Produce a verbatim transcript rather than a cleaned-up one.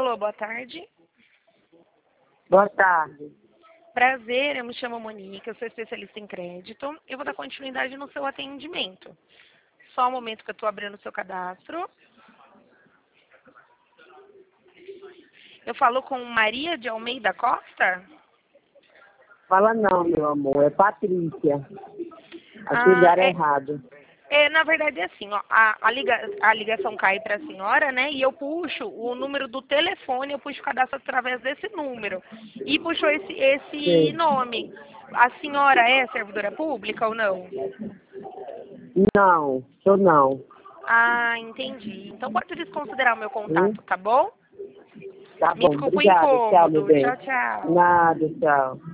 Alô, boa tarde. Boa tarde. Prazer, eu me chamo Monique, eu sou especialista em crédito. Eu vou dar continuidade no seu atendimento. Só um momento que eu estou abrindo o seu cadastro. Eu falo com Maria de Almeida Costa? Fala não, meu amor, é Patrícia. Aqui Ah, lugar é é, errado. é, na verdade é assim, ó, a, a, liga, a ligação cai para a senhora, né? E eu puxo o número do telefone, eu puxo o cadastro através desse número. E puxou esse, esse Sim. nome. A senhora é servidora pública ou não? Não, sou não. Ah, entendi. Então pode desconsiderar o meu Hum? contato, tá bom? Tá Me bom, desculpa o obrigada. Tchau, meu incômodo. bem. Tchau, tchau. Nada, tchau.